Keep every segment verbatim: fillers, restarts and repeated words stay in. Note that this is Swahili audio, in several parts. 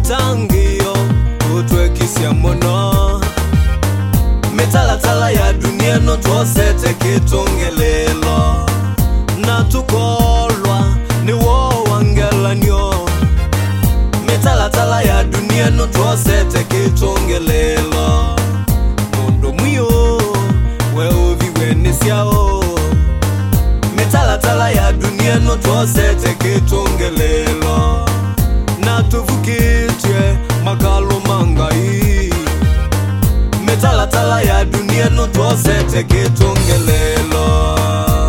tangio utwekisya mono metala tala ya dunia no twosete kitungelelo na tukolwa ni wo wangelanyo metala tala ya dunia no twosete kitungelelo mundo mwiyo we uviwe nisiao metala tala ya dunia no twosete kitungelelo na tuvukitye makalo mangai metala tala ya dunia no twosete kitungelelo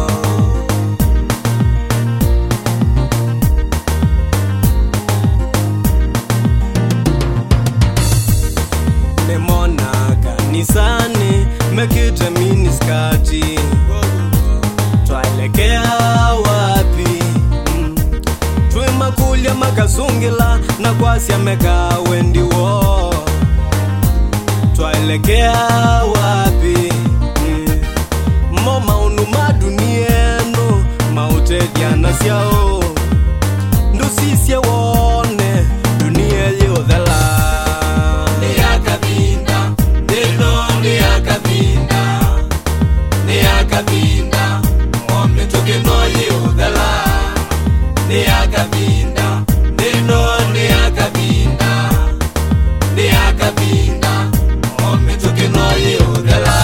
nemona kanisani mekite miniskati twaelekea wapi mm. Twimakulya makazungila na kwasya meka wendiwo twaelekea wapi mm. Mo maunu madunienu mautediana syao ndusisye wone dunia yodhela ni akabinda neno ni akabinda ni akabinda ombe tokeno yodhela ni akabinda neno ni akabinda ni akabinda ombe tokeno yodhela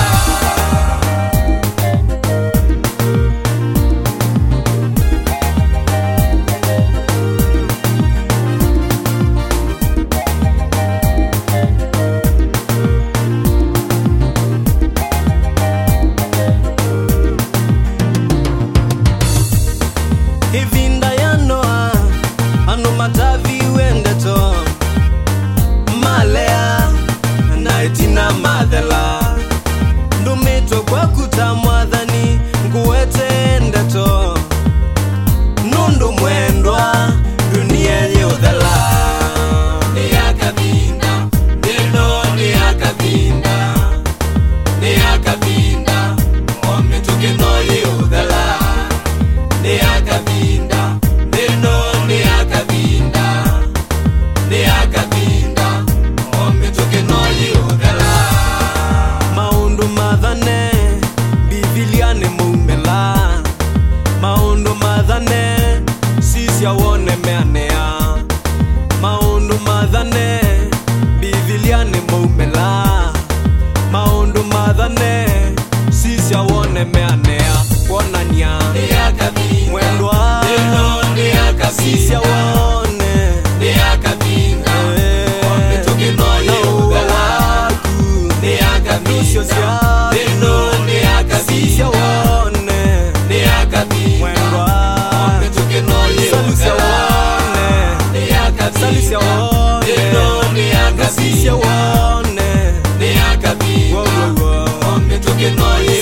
Hivinda ya Noa anu matavi wendeto malea na itina madhela ndumito kwa kutamwadhani nguwete ndeto nundu mwendwa dunia yodhela ni akabinda neno ni akabinda ni akabinda ombe tokeno yodhela ni akabinda neno ni akabinda ni akabinda ombe tokeno yodhela maundu madhane bibiliane mumela maundu madhane sisi awone meanea maundu madhane bibiliane mumela maundu madhane sisi awone meanea wonania ni akabinda mwendwa neno ni akabinda sisi awone ni akabinda ombe tokeno yodhela ni akabinda neno ni akabinda sisi awone ni akabinda mwendwa ombe tokeno yodhela ni akabinda neno ni akabinda sisi awone ni akabinda ombe tokeno